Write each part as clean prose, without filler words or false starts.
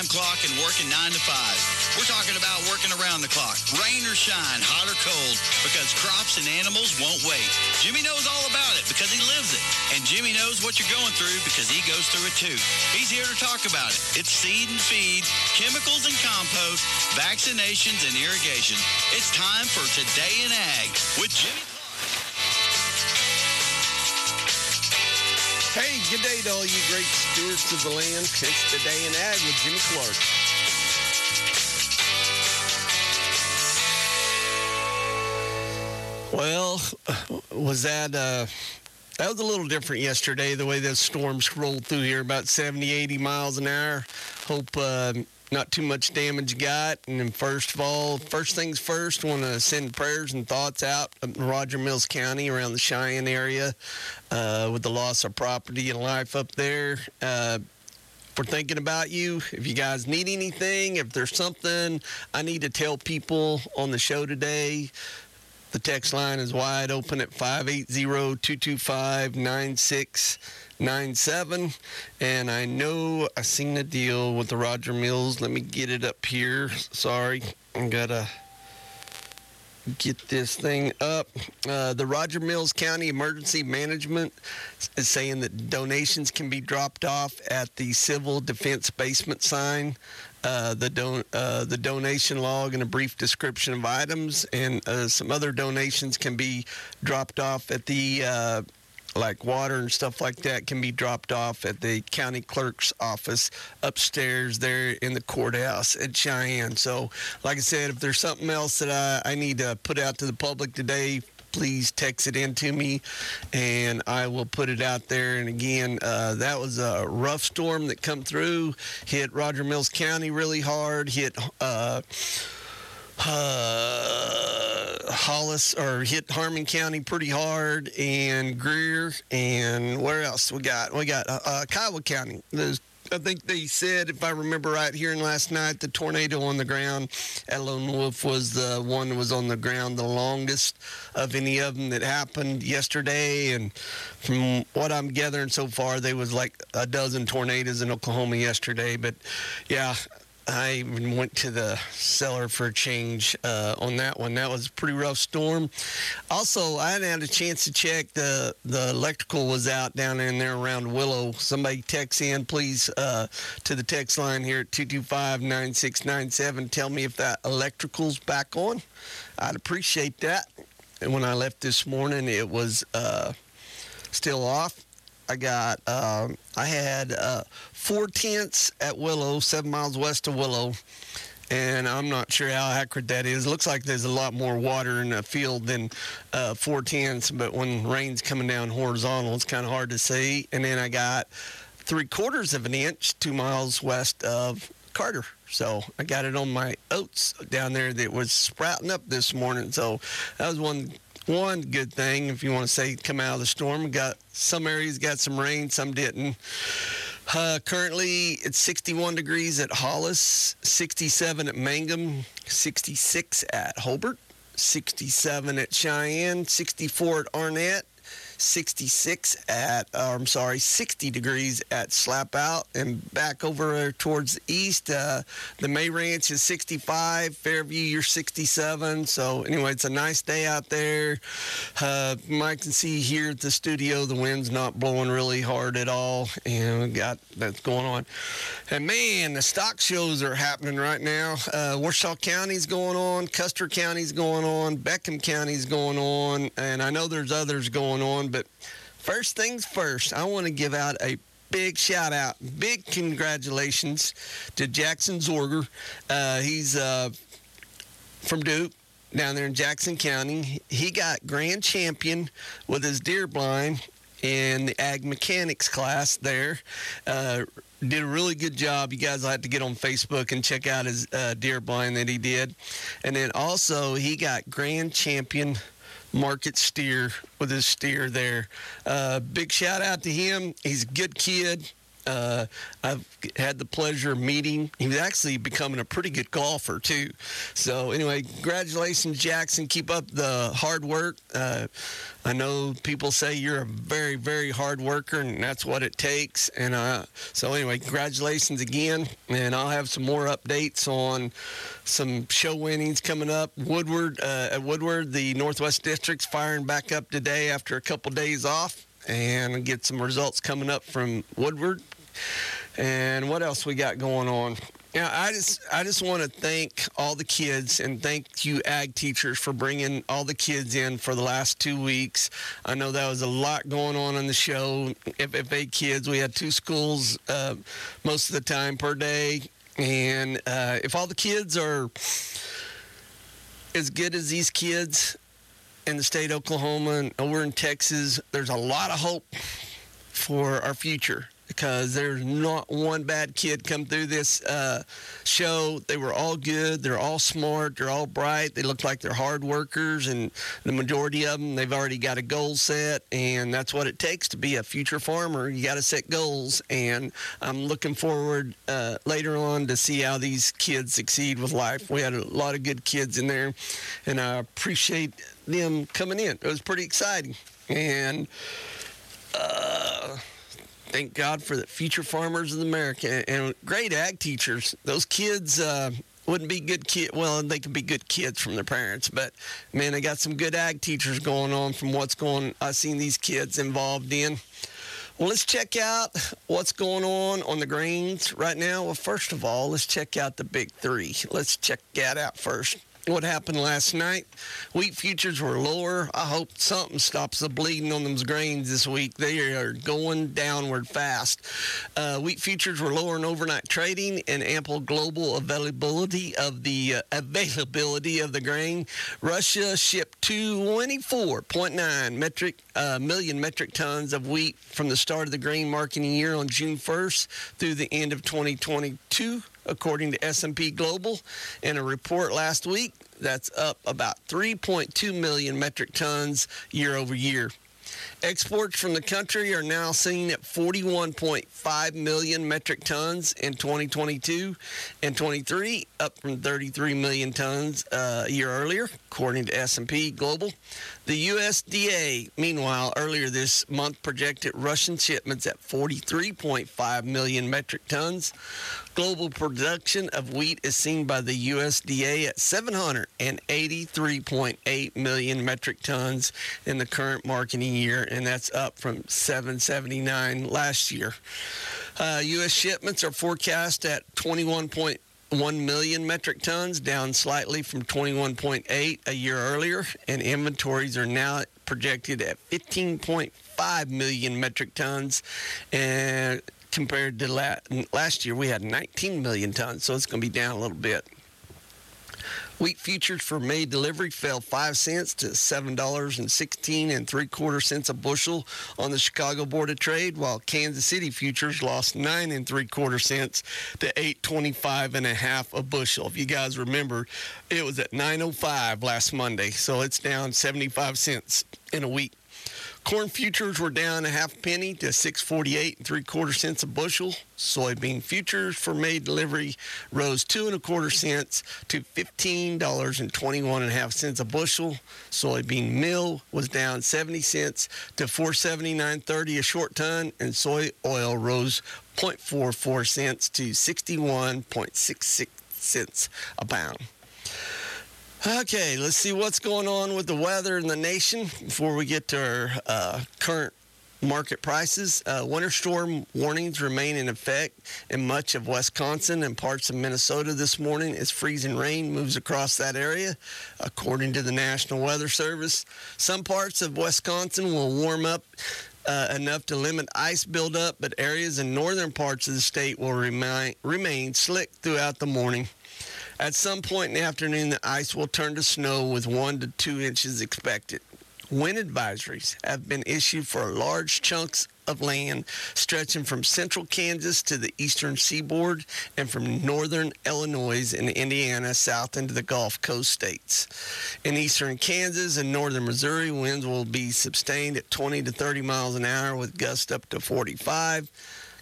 around clock and working 9 to 5. We're talking about working around the clock, rain or shine, hot or cold, because crops and animals won't wait. Jimmy knows all about it because he lives it. And Jimmy knows what you're going through because he goes through it too. He's here to talk about it. It's seed and feed, chemicals and compost, vaccinations and irrigation. It's time for Today in Ag with Jimmy. Hey, good day to all you great stewards of the land. It's Today in Ag with Jimmy Clark. Well, was that was a little different yesterday, the way those storms rolled through here, about 70, 80 miles an hour. Hope not too much damage got. And then first things first, want to send prayers and thoughts out up in Roger Mills County around the Cheyenne area with the loss of property and life up there. We're thinking about you. If you guys need anything, if there's something I need to tell people on the show today, the text line is wide open at 580-225-9697. And I know I seen a deal with the Roger Mills. Let me get it up here. Sorry, I gotta get this thing up. The Roger Mills County Emergency Management is saying that donations can be dropped off at the Civil Defense Basement sign. The donation log and a brief description of items, and some other donations can be dropped off at the like water and stuff like that can be dropped off at the county clerk's office upstairs there in the courthouse at Cheyenne. So, like I said, if there's something else that I need to put out to the public today, please text it in to me, and I will put it out there. And again, that was a rough storm that come through, hit Roger Mills County really hard, hit Hollis, or hit Harmon County pretty hard, and Greer, and where else we got Kiowa County. I think they said, if I remember right, hearing last night, the tornado on the ground at Lone Wolf was the one that was on the ground the longest of any of them that happened yesterday. And from what I'm gathering so far, there was like a dozen tornadoes in Oklahoma yesterday. But yeah, I even went to the cellar for a change on that one. That was a pretty rough storm. Also, I hadn't had a chance to check. The electrical was out down in there around Willow. Somebody text in, please, to the text line here at 225-9697. Tell me if that electrical's back on. I'd appreciate that. And when I left this morning, it was still off. I had 4 tents at Willow, 7 miles west of Willow, and I'm not sure how accurate that is. It looks like there's a lot more water in the field than 4 tents, but when rain's coming down horizontal, it's kind of hard to see. And then I got 3/4 of an inch 2 miles west of Carter. So I got it on my oats down there that was sprouting up this morning. So that was one good thing, if you want to say, come out of the storm. Got some areas got some rain, some didn't. Currently, it's 61 degrees at Hollis, 67 at Mangum, 66 at Hobart, 67 at Cheyenne, 64 at Arnett, 60 degrees at Slapout, and back over towards the east. The May Ranch is 65, Fairview, you're 67. So anyway, it's a nice day out there. Mike can see here at the studio, the wind's not blowing really hard at all, and we got that's going on. And man, the stock shows are happening right now. Washoe County's going on, Custer County's going on, Beckham County's going on, and I know there's others going on. But first things first, I want to give out a big shout out, big congratulations to Jackson Zorger. He's from Duke, down there in Jackson County. He got grand champion with his deer blind in the ag mechanics class there. Did a really good job. You guys will have to get on Facebook and check out his deer blind that he did. And then also he got grand champion market steer with his steer there. Big shout out to him. He's a good kid. I've had the pleasure of meeting. He's actually becoming a pretty good golfer, too. So, anyway, congratulations, Jackson. Keep up the hard work. I know people say you're a very, very hard worker, and that's what it takes. And so, anyway, congratulations again. And I'll have some more updates on some show winnings coming up. At Woodward, the Northwest District's firing back up today after a couple days off, and get some results coming up from Woodward. And what else we got going on? Yeah, I just want to thank all the kids and thank you ag teachers for bringing all the kids in for the last 2 weeks. I know that was a lot going on the show. FFA kids, we had 2 schools most of the time per day. And if all the kids are as good as these kids in the state of Oklahoma and over in Texas, there's a lot of hope for our future, because there's not one bad kid come through this show. They were all good. They're all smart. They're all bright. They look like they're hard workers, and the majority of them, they've already got a goal set, and that's what it takes to be a future farmer. You got to set goals, and I'm looking forward later on to see how these kids succeed with life. We had a lot of good kids in there, and I appreciate them coming in. It was pretty exciting, and thank God for the future farmers of America and great ag teachers. Those kids wouldn't be good kids. Well, they could be good kids from their parents, but man, they got some good ag teachers going on from I've seen these kids involved in. Well, let's check out what's going on the grains right now. Well, first of all, let's check out the big 3. Let's check that out first. What happened last night? Wheat futures were lower. I hope something stops the bleeding on those grains this week. They are going downward fast. Wheat futures were lower in overnight trading and ample global availability of the grain. Russia shipped 24.9 million metric tons of wheat from the start of the grain marketing year on June 1st through the end of 2022. According to S&P Global, in a report last week, that's up about 3.2 million metric tons year over year. Exports from the country are now seen at 41.5 million metric tons in 2022 and 23, up from 33 million tons a year earlier, according to S&P Global. The USDA, meanwhile, earlier this month projected Russian shipments at 43.5 million metric tons. Global production of wheat is seen by the USDA at 783.8 million metric tons in the current marketing year, and that's up from 779 last year. U.S. shipments are forecast at 21.1 million metric tons, down slightly from 21.8 a year earlier, and inventories are now projected at 15.5 million metric tons, and compared to last year, we had 19 million tons, so it's going to be down a little bit. Wheat futures for May delivery fell 5 cents to $7.16 a bushel on the Chicago Board of Trade, while Kansas City futures lost 9.75 cents to $8.25 a bushel. If you guys remember, it was at $9.05 last Monday, so it's down 75 cents in a week. Corn futures were down a half penny to 6.48 cents a bushel. Soybean futures for May delivery rose 2.25 cents to $15.21 a bushel. Soybean meal was down 70 cents to $4.79.30 a short ton, and soy oil rose 0.44 cents to 61.66 cents a pound. Okay, let's see what's going on with the weather in the nation before we get to our current market prices. Winter storm warnings remain in effect in much of Wisconsin and parts of Minnesota this morning as freezing rain moves across that area, according to the National Weather Service. Some parts of Wisconsin will warm up enough to limit ice buildup, but areas in northern parts of the state will remain slick throughout the morning. At some point in the afternoon, the ice will turn to snow with 1 to 2 inches expected. Wind advisories have been issued for large chunks of land stretching from central Kansas to the eastern seaboard and from northern Illinois and Indiana south into the Gulf Coast states. In eastern Kansas and northern Missouri, winds will be sustained at 20 to 30 miles an hour with gusts up to 45.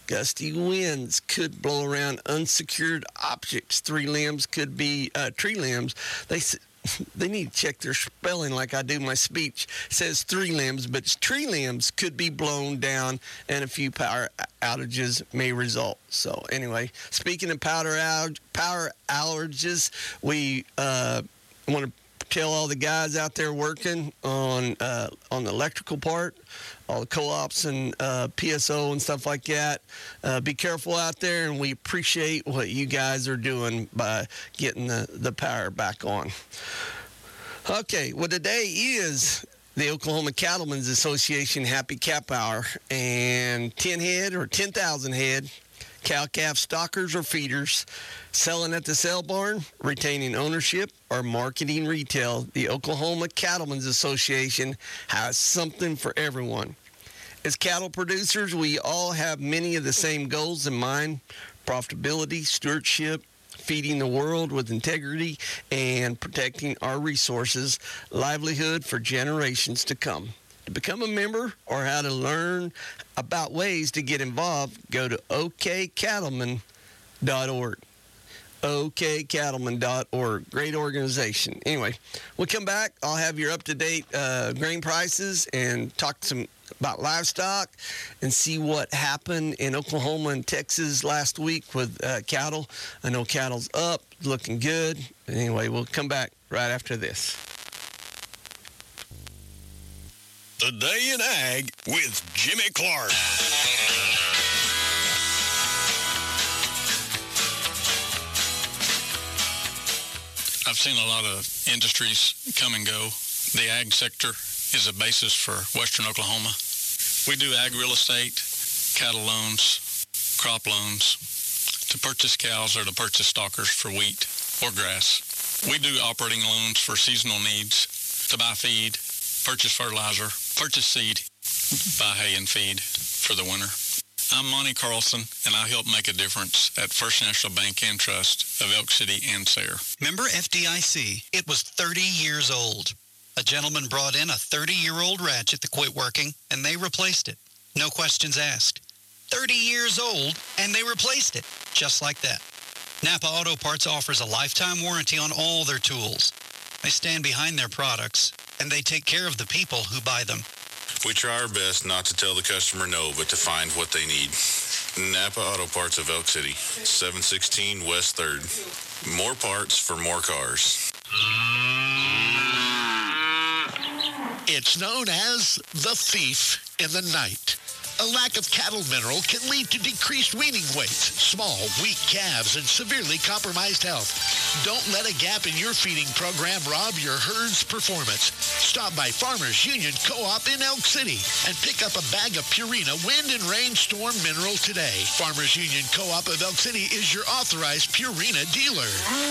Gusty winds could blow around unsecured objects. Tree limbs could be tree limbs. They need to check their spelling like I do my speech. It says 3 limbs, but it's tree limbs could be blown down and a few power outages may result. So anyway, speaking of power outages, we want to tell all the guys out there working on the electrical part, all the co-ops and PSO and stuff like that. Be careful out there, and we appreciate what you guys are doing by getting the power back on. Okay, well, today is the Oklahoma Cattlemen's Association Happy Cap Hour, and 10 head or 10,000 head cow-calf stockers or feeders selling at the sale barn, retaining ownership, or marketing retail. The Oklahoma Cattlemen's Association has something for everyone. As cattle producers, we all have many of the same goals in mind: profitability, stewardship, feeding the world with integrity, and protecting our resources, livelihood for generations to come. To become a member or how to learn about ways to get involved, go to okcattlemen.org. okcattlemen.org. Great organization. Anyway, we'll come back. I'll have your up-to-date grain prices and talk about livestock and see what happened in Oklahoma and Texas last week with cattle. I know cattle's up, looking good. Anyway, we'll come back right after this. The Day in Ag with Jimmy Clark. I've seen a lot of industries come and go. The ag sector is a basis for western Oklahoma. We do ag real estate, cattle loans, crop loans, to purchase cows or to purchase stockers for wheat or grass. We do operating loans for seasonal needs, to buy feed, purchase fertilizer, purchase seed, buy hay and feed for the winter. I'm Monty Carlson, and I help make a difference at First National Bank and Trust of Elk City and Sayre. Remember FDIC? It was 30 years old. A gentleman brought in a 30-year-old ratchet that quit working, and they replaced it. No questions asked. 30 years old, and they replaced it. Just like that. Napa Auto Parts offers a lifetime warranty on all their tools. They stand behind their products, and they take care of the people who buy them. We try our best not to tell the customer no, but to find what they need. Napa Auto Parts of Elk City, 716 West 3rd. More parts for more cars. It's known as the thief in the night. A lack of cattle mineral can lead to decreased weaning weights, small, weak calves, and severely compromised health. Don't let a gap in your feeding program rob your herd's performance. Stop by Farmers Union Co-op in Elk City and pick up a bag of Purina Wind and Rainstorm Mineral today. Farmers Union Co-op of Elk City is your authorized Purina dealer.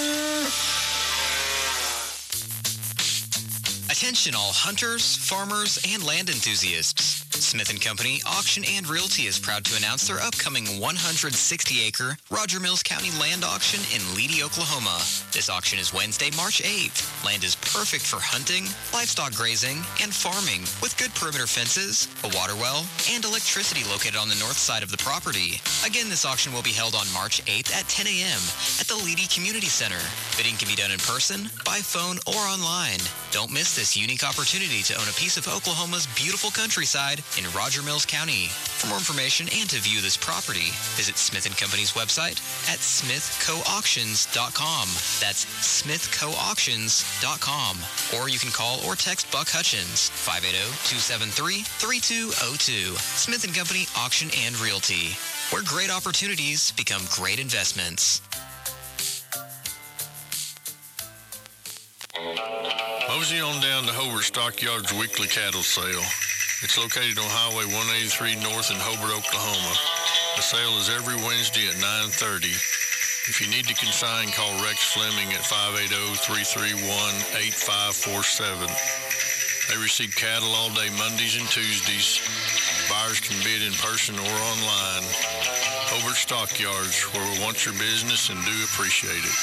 Attention all hunters, farmers, and land enthusiasts. Smith & Company Auction and Realty is proud to announce their upcoming 160-acre Roger Mills County land auction in Leedy, Oklahoma. This auction is Wednesday, March 8th. Land is perfect for hunting, livestock grazing, and farming with good perimeter fences, a water well, and electricity located on the north side of the property. Again, this auction will be held on March 8th at 10 a.m. at the Leedy Community Center. Bidding can be done in person, by phone, or online. Don't miss this unique opportunity to own a piece of Oklahoma's beautiful countryside in Roger Mills County. For more information and to view this property, visit Smith & Company's website at smithcoauctions.com. That's smithcoauctions.com. Or you can call or text Buck Hutchins, 580-273-3202. Smith & Company Auction and Realty, where great opportunities become great investments. Mosey on down to Hobart Stockyards weekly cattle sale. It's located on Highway 183 North in Hobart, Oklahoma. The sale is every Wednesday at 9:30. If you need to consign, call Rex Fleming at 580-331-8547. They receive cattle all day Mondays and Tuesdays. Buyers can bid in person or online. Hobart Stockyards, where we want your business and do appreciate it.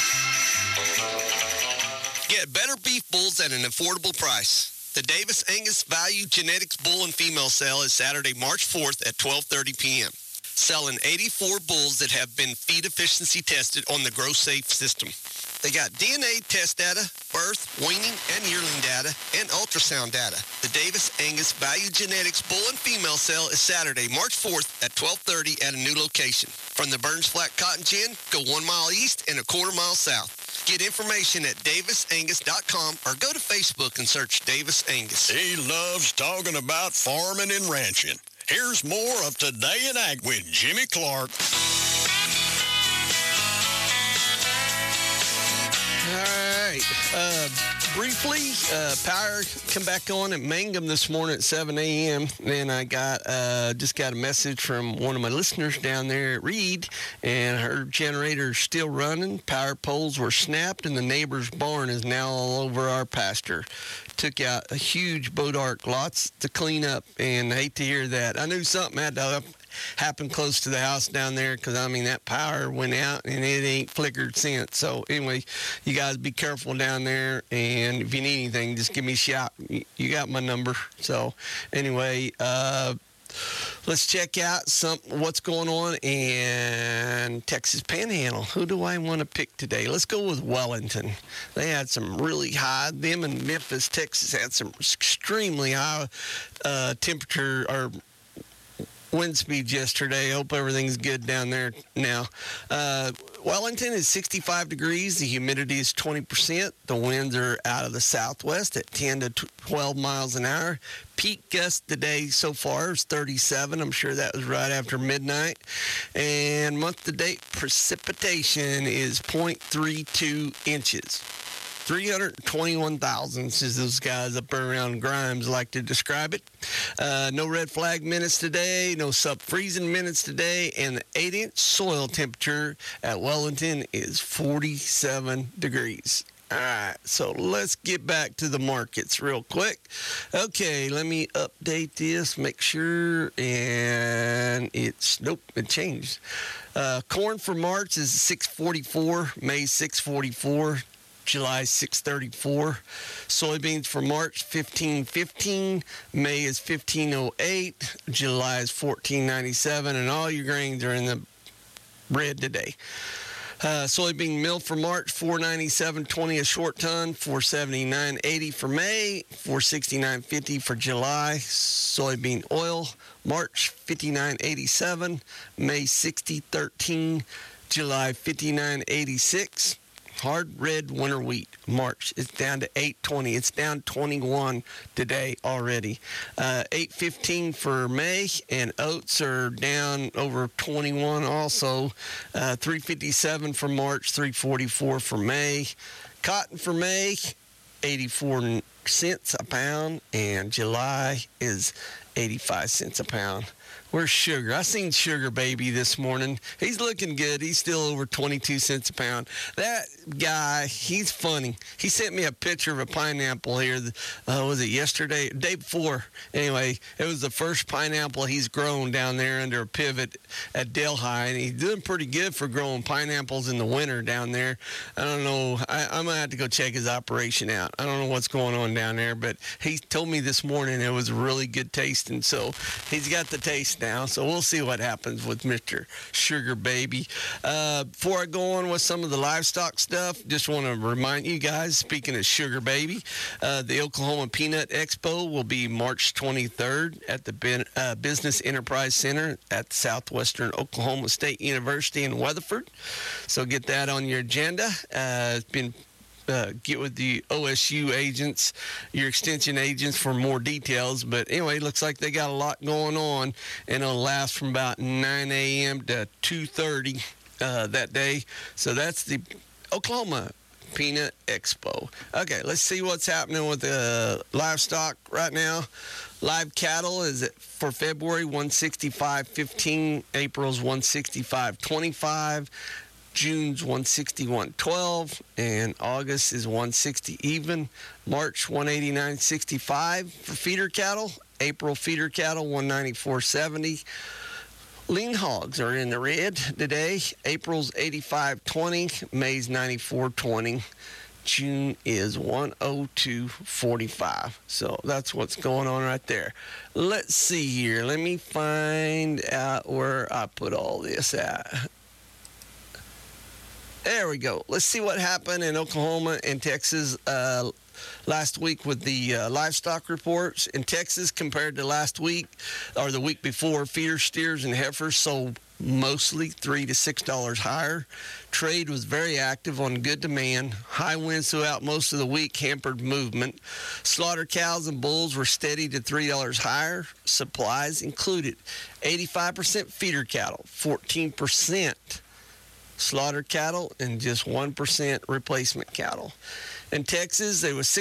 Get better beef bulls at an affordable price. The Davis Angus Value Genetics Bull and Female Sale is Saturday, March 4th at 12:30 p.m. selling 84 bulls that have been feed efficiency tested on the GrowSafe system. They got DNA test data, birth, weaning, and yearling data, and ultrasound data. The Davis Angus Value Genetics Bull and Female Sale is Saturday, March 4th at 12:30 at a new location. From the Burns Flat Cotton Gin, go 1 mile east and a quarter mile south. Get information at davisangus.com or go to Facebook and search Davis Angus. He loves talking about farming and ranching. Here's more of Today in Ag with Jimmy Clark. All right. Briefly, power come back on at Mangum this morning at 7 a.m. Then I got just got a message from one of my listeners down there at Reed, and her generator's still running. Power poles were snapped, and the neighbor's barn is now all over our pasture. Took out a huge bodark, lots to clean up, and I hate to hear that. I knew something had to happen close to the house down there because, I mean, that power went out and it ain't flickered since. So, anyway, you guys be careful down there, and if you need anything, just give me a shout. You got my number. So, anyway, let's check out what's going on in Texas Panhandle. Who do I want to pick today? Let's go with Wellington. They had some really high. Them and Memphis, Texas had some extremely high temperature or wind speed yesterday. Hope everything's good down there now. Wellington is 65 degrees. The humidity is 20%. The winds are out of the southwest at 10 to 12 miles an hour. Peak gust today so far is 37. I'm sure that was right after midnight. And month-to-date precipitation is 0.32 inches. 321,000, as those guys up around Grimes like to describe it. No red flag minutes today, no sub-freezing minutes today, and the 8-inch soil temperature at Wellington is 47 degrees. All right, so let's get back to the markets real quick. Okay, let me update this, make sure, and it changed. Corn for March is 644, May 644. July 634. Soybeans for March 1515. May is 1508. July is 1497. And all your grains are in the red today. Soybean meal for March 497.20 a short ton, 479.80 for May, 469.50 for July. Soybean oil March 59.87, May 60.13, July 59.86. Hard red winter wheat, March, it's down to 8.20. It's down 21 today already. 8.15 for May, and oats are down over 21 also. 3.57 for March, 3.44 for May. Cotton for May, 84 cents a pound, and July is 85 cents a pound. Where's Sugar? I seen Sugar Baby this morning. He's looking good. He's still over 22 cents a pound. That guy, he's funny. He sent me a picture of a pineapple here. Was it yesterday? Day before. Anyway, it was the first pineapple he's grown down there under a pivot at Delhi, and he's doing pretty good for growing pineapples in the winter down there. I don't know. I'm going to have to go check his operation out. I don't know what's going on down there, but he told me this morning it was really good tasting, so he's got the taste now, so we'll see what happens with Mr. Sugar Baby. Before I go on with some of the livestock stuff, just want to remind you guys, speaking of Sugar Baby, the Oklahoma Peanut Expo will be March 23rd at the Business Enterprise Center at Southwestern Oklahoma State University in Weatherford. So get that on your agenda. It's been get with the OSU agents, your extension agents, for more details. But anyway, looks like they got a lot going on, and it'll last from about 9 a.m. to 2:30 that day. So that's the Oklahoma Peanut Expo. Okay, let's see what's happening with the livestock right now. Live cattle is for February 165.15, April's 165.25. June's 161.12, and August is 160 even. March 189.65 for feeder cattle. April feeder cattle 194.70. Lean hogs are in the red today. April's 85.20, May's 94.20. June is 102.45. So that's what's going on right there. Let's see here. Let me find out where I put all this at. There we go. Let's see what happened in Oklahoma and Texas last week with the livestock reports. In Texas, compared to last week or the week before, feeder steers and heifers sold mostly $3 to $6 higher. Trade was very active on good demand. High winds throughout most of the week hampered movement. Slaughter cows and bulls were steady to $3 higher. Supplies included 85% feeder cattle, 14% slaughter cattle, and just 1% replacement cattle. In Texas, there was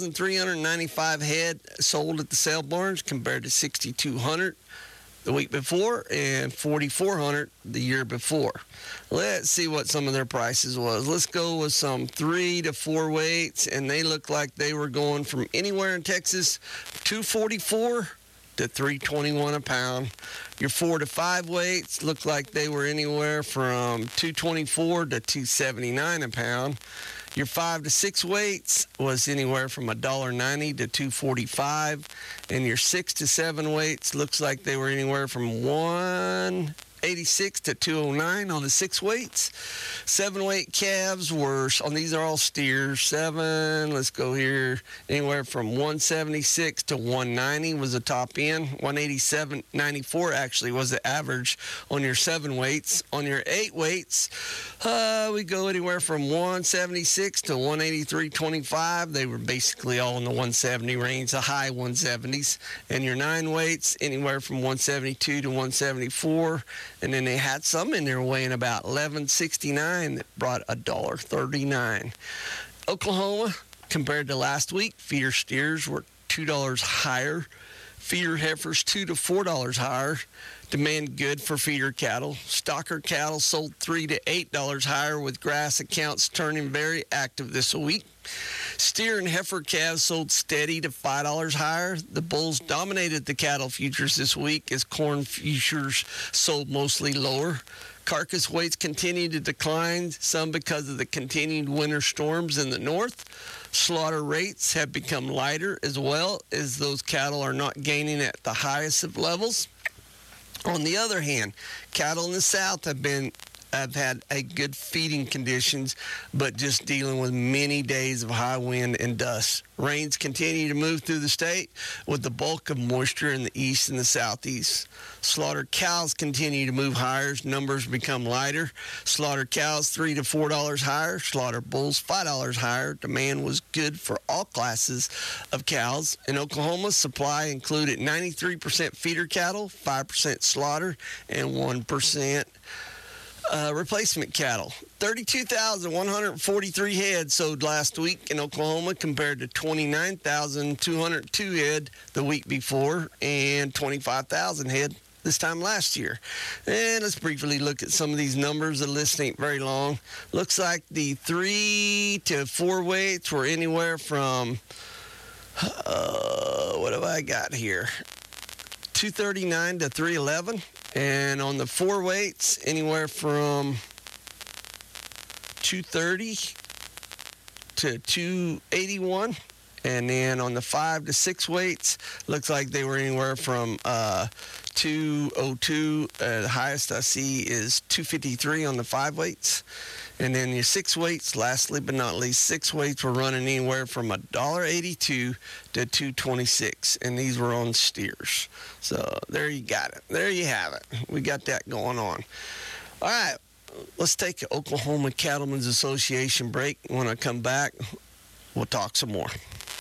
6,395 head sold at the sale barns compared to 6,200 the week before and 4,400 the year before. Let's see what some of their prices was. Let's go with some 3 to 4 weights, and they look like they were going from anywhere in Texas, $244 to $321 a pound. Your 4 to 5 weights looked like they were anywhere from $224 to $279 a pound. Your 5 to 6 weights was anywhere from $1.90 to $2.45, and your 6 to 7 weights looks like they were anywhere from $1.86 to $2.09 on the 6 weights. 7 weight calves were on these are all steers. 7, let's go here, anywhere from $1.76 to $1.90 was the top end. $1.87.94 actually was the average on your 7 weights. On your 8 weights, we go anywhere from $1.76 to $1.83.25. They were basically all in the $1.70 range, the high $1.70s. And your 9 weights, anywhere from $1.72 to $1.74. And then they had some in there weighing about $11.69 that brought $1.39. Oklahoma, compared to last week, feeder steers were $2 higher. Feeder heifers $2 to $4 higher. Demand good for feeder cattle. Stocker cattle sold $3 to $8 higher, with grass accounts turning very active this week. Steer and heifer calves sold steady to $5 higher. The bulls dominated the cattle futures this week as corn futures sold mostly lower. Carcass weights continue to decline, some because of the continued winter storms in the north. Slaughter rates have become lighter as well, as those cattle are not gaining at the highest of levels. On the other hand, cattle in the south have had a good feeding conditions, but just dealing with many days of high wind and dust. Rains continue to move through the state with the bulk of moisture in the east and the southeast. Slaughter cows continue to move higher as numbers become lighter. Slaughter cows $3 to $4 higher. Slaughter bulls $5 higher. Demand was good for all classes of cows. In Oklahoma, supply included 93% feeder cattle, 5% slaughter, and 1% replacement cattle. 32,143 head sold last week in Oklahoma compared to 29,202 head the week before and 25,000 head this time last year. And let's briefly look at some of these numbers. The list ain't very long. Looks like the 3 to 4 weights were anywhere from, what have I got here? 239 to 311. And on the 4 weights, anywhere from 230 to 281. And then on the 5 to 6 weights, looks like they were anywhere from 202. The highest I see is 253 on the 5 weights. And then your 6 weights, lastly but not least, 6 weights were running anywhere from $1.82 to $2.26, and these were on steers. So there you got it. There you have it. We got that going on. All right, let's take an Oklahoma Cattlemen's Association break. When I come back, we'll talk some more.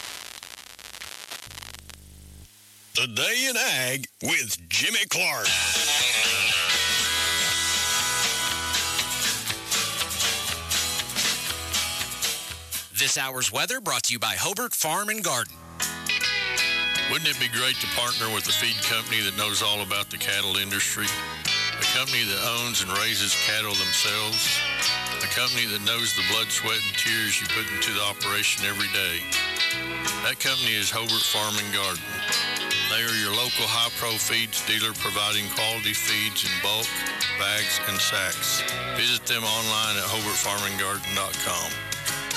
Today in Ag with Jimmy Clark. This hour's weather brought to you by Hobart Farm and Garden. Wouldn't it be great to partner with a feed company that knows all about the cattle industry? A company that owns and raises cattle themselves? A company that knows the blood, sweat, and tears you put into the operation every day? That company is Hobart Farm and Garden. They are your local high-pro feeds dealer providing quality feeds in bulk, bags, and sacks. Visit them online at HobartFarmandGarden.com.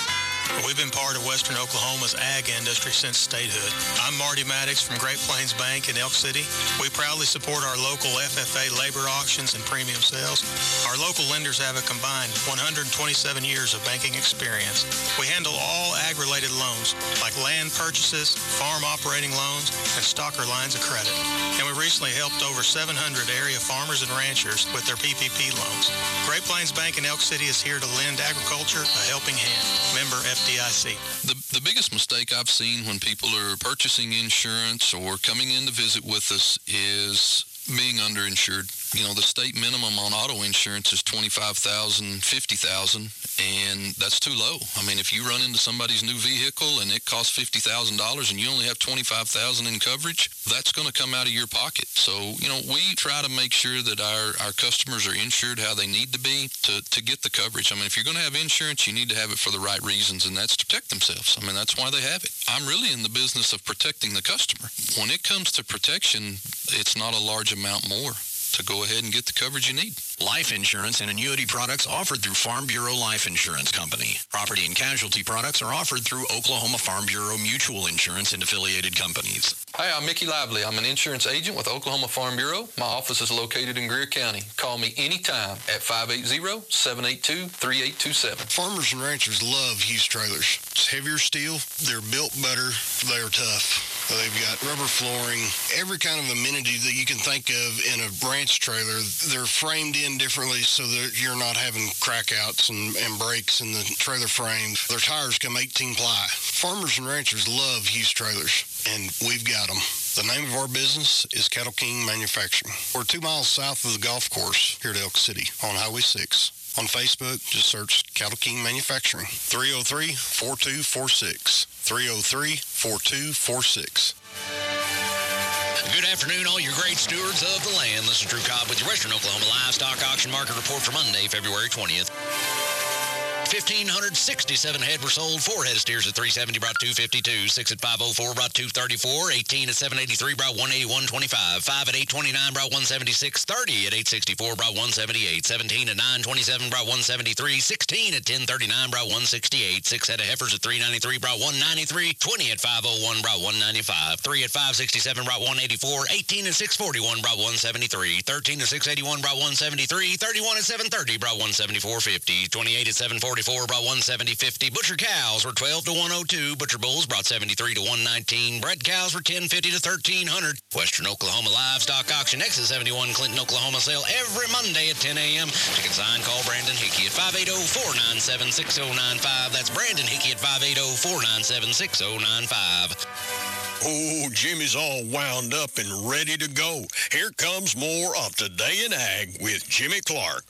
We've been part of Western Oklahoma's ag industry since statehood. I'm Marty Maddox from Great Plains Bank in Elk City. We proudly support our local FFA labor auctions and premium sales. Our local lenders have a combined 127 years of banking experience. We handle all ag-related loans, like land purchases, farm operating loans, and stocker lines of credit. And we recently helped over 700 area farmers and ranchers with their PPP loans. Great Plains Bank in Elk City is here to lend agriculture a helping hand. Member FDIC. The biggest mistake I've seen when people are purchasing insurance or coming in to visit with us is being underinsured. You know, the state minimum on auto insurance is $25,000, $50,000, and that's too low. I mean, if you run into somebody's new vehicle and it costs $50,000 and you only have $25,000 in coverage, that's going to come out of your pocket. So, you know, we try to make sure that our customers are insured how they need to be to get the coverage. I mean, if you're going to have insurance, you need to have it for the right reasons, and that's to protect themselves. I mean, that's why they have it. I'm really in the business of protecting the customer. When it comes to protection, it's not a large amount more to go ahead and get the coverage you need. Life insurance and annuity products offered through Farm Bureau Life Insurance Company. Property and casualty products are offered through Oklahoma Farm Bureau Mutual Insurance and affiliated companies. Hi, I'm Mickey Lively. I'm an insurance agent with Oklahoma Farm Bureau. My office is located in Greer County. Call me anytime at 580-782-3827. Farmers and ranchers love Hughes trailers. It's heavier steel. They're built better. They're tough. They've got rubber flooring, every kind of amenity that you can think of in a ranch trailer. They're framed in differently so that you're not having crackouts and breaks in the trailer frame. Their tires come 18 ply. Farmers and ranchers love Hughes trailers, and we've got them. The name of our business is Cattle King Manufacturing. We're 2 miles south of the golf course here at Elk City on Highway 6. On Facebook, just search Cattle King Manufacturing. 303-4246. 303-4246. Good afternoon, all your great stewards of the land. This is Drew Cobb with your Western Oklahoma Livestock Auction Market Report for Monday, February 20th. 1,567 head were sold. 4 head of steers at $370 brought $252. 6 at $504 brought $234. 18 at $783 brought $181.25. 5 at $829 brought $176. 30 at $864 brought $178. 17 at $927 brought $173. 16 at $1039 brought $168. 6 head of heifers at $393 brought $193. 20 at $501 brought $195. 3 at $567 brought $184. 18 at $641 brought $173. 13 at $681 brought $173. 31 at $730 brought $174.50. 28 at $744 brought $170.50. Butcher cows were $12 to $102. Butcher bulls brought $73 to $119. Bred cows were $10.50 to $1,300. Western Oklahoma Livestock Auction, Exit 71, Clinton, Oklahoma. Sale every Monday at 10 a.m. To consign, call Brandon Hickey at 580-497-6095. That's Brandon Hickey at 580-497-6095. Oh, Jimmy's all wound up and ready to go. Here comes more of Today in Ag with Jimmy Clark.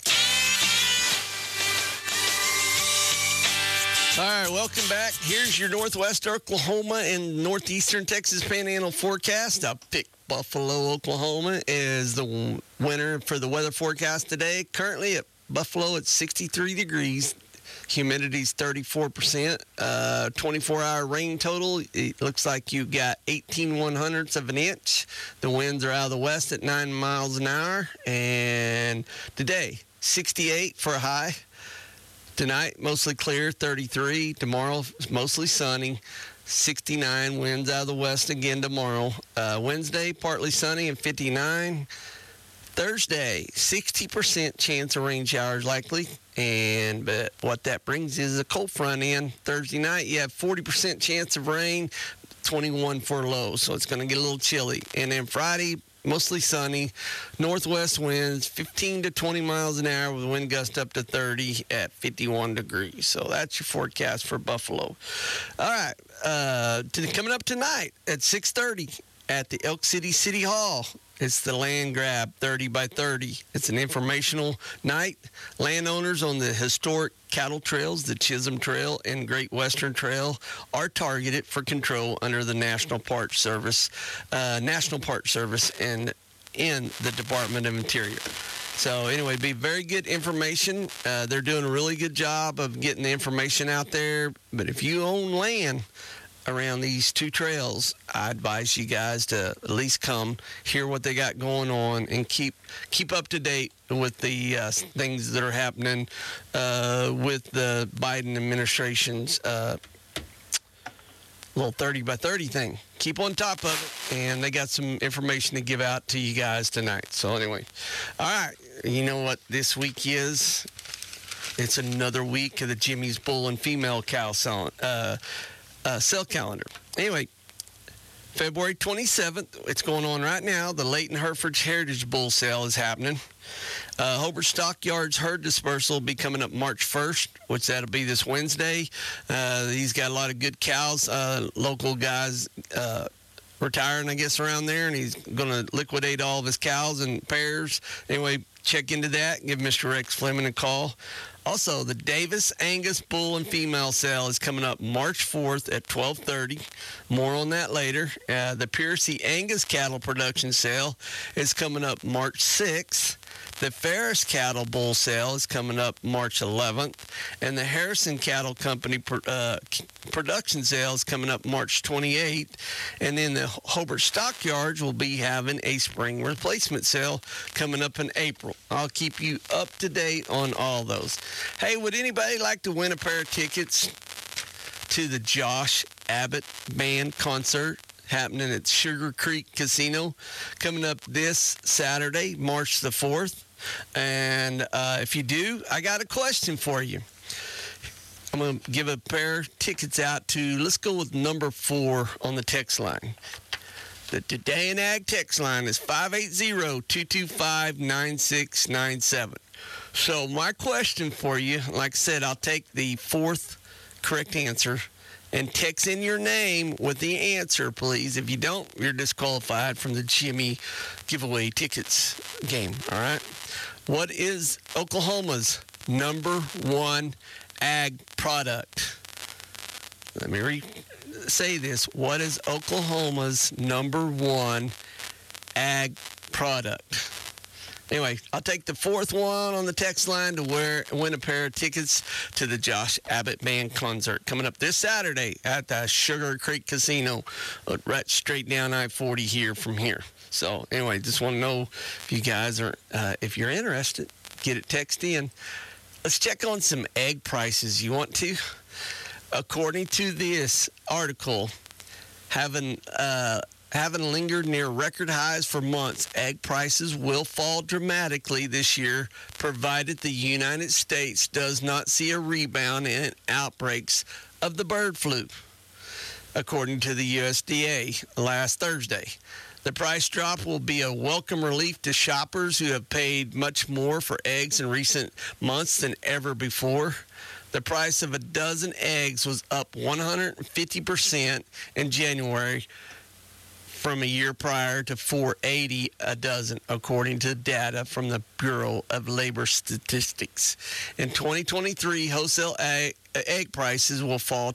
All right, welcome back. Here's your Northwest Oklahoma and Northeastern Texas Panhandle forecast. I picked Buffalo, Oklahoma as the winner for the weather forecast today. Currently at Buffalo, it's 63 degrees. Humidity's 34%. 24-hour rain total, it looks like you got 18/100ths of an inch. The winds are out of the west at 9 miles an hour. And today, 68 for a high. Tonight, mostly clear, 33. Tomorrow, mostly sunny, 69. Winds out of the west again tomorrow. Wednesday, partly sunny and 59. Thursday, 60% chance of rain showers likely. But what that brings is a cold front in. Thursday night, you have 40% chance of rain, 21 for low. So it's going to get a little chilly. And then Friday, mostly sunny, northwest winds, 15 to 20 miles an hour with wind gust up to 30 at 51 degrees. So that's your forecast for Buffalo. All right, coming up tonight at 6:30 at the Elk City City Hall. It's the Land Grab 30 by 30. It's an informational night. Landowners on the historic cattle trails, the Chisholm Trail and Great Western Trail, are targeted for control under the National Park Service and in the Department of Interior. So anyway, be very good information. They're doing a really good job of getting the information out there. But if you own land around these two trails, I advise you guys to at least come hear what they got going on and keep up to date with the things that are happening with the Biden administration's little 30 by 30 thing. Keep on top of it, and they got some information to give out to you guys tonight. So anyway, all right, you know what this week is? It's another week of the Jimmy's Bull and Female Cow sale calendar. Anyway, February 27th, it's going on right now. The Leighton Hereford's Heritage Bull Sale is happening. Hobart Stockyards Herd Dispersal will be coming up March 1st, which that'll be this Wednesday. He's got a lot of good cows. Local guys retiring, I guess, around there, and he's going to liquidate all of his cows and pairs. Anyway, check into that. Give Mr. Rex Fleming a call. Also, the Davis Angus Bull and Female Sale is coming up March 4th at 12:30. More on that later. The Piercy Angus Cattle Production Sale is coming up March 6th. The Ferris Cattle Bull Sale is coming up March 11th. And the Harrison Cattle Company Production Sale is coming up March 28th. And then the Hobart Stockyards will be having a spring replacement sale coming up in April. I'll keep you up to date on all those. Hey, would anybody like to win a pair of tickets to the Josh Abbott Band concert happening at Sugar Creek Casino coming up this Saturday, March the 4th? And if you do, I got a question for you. I'm going to give a pair of tickets out to, let's go with number 4 on the text line. The Today in Ag text line is 580-225-9697. So my question for you, like I said, I'll take the 4th correct answer and text in your name with the answer, please. If you don't, you're disqualified from the Jimmy giveaway tickets game, all right? What is Oklahoma's number 1 ag product? Let me say this. What is Oklahoma's number 1 ag product? Anyway, I'll take the 4th one on the text line to win a pair of tickets to the Josh Abbott Band concert coming up this Saturday at the Sugar Creek Casino, right straight down I-40 here from here. So anyway, just want to know if you guys are, if you're interested, get it text in. Let's check on some egg prices. You want to? According to this article, having lingered near record highs for months, egg prices will fall dramatically this year, provided the United States does not see a rebound in outbreaks of the bird flu, according to the USDA last Thursday. The price drop will be a welcome relief to shoppers who have paid much more for eggs in recent months than ever before. The price of a dozen eggs was up 150% in January from a year prior to $4.80 a dozen, according to data from the Bureau of Labor Statistics. In 2023, wholesale egg prices will fall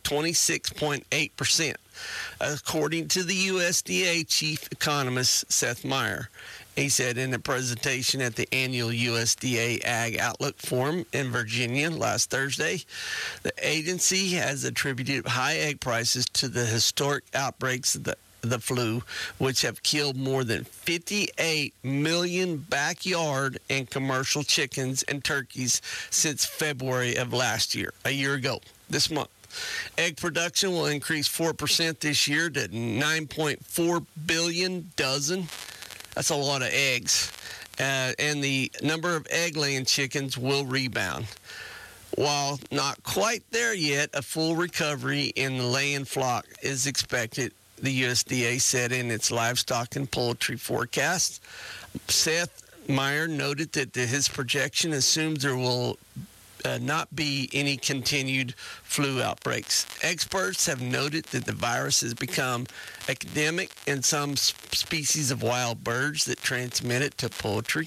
26.8%, according to the USDA chief economist Seth Meyer. He said in a presentation at the annual USDA Ag Outlook Forum in Virginia last Thursday, the agency has attributed high egg prices to the historic outbreaks of the flu, which have killed more than 58 million backyard and commercial chickens and turkeys since February of last year, a year ago, this month. Egg production will increase 4% this year to 9.4 billion dozen. That's a lot of eggs. And the number of egg-laying chickens will rebound. While not quite there yet, a full recovery in the laying flock is expected, the USDA said in its livestock and poultry forecast. Seth Meyer noted that his projection assumes there will not be any continued flu outbreaks. Experts have noted that the virus has become endemic in some species of wild birds that transmit it to poultry,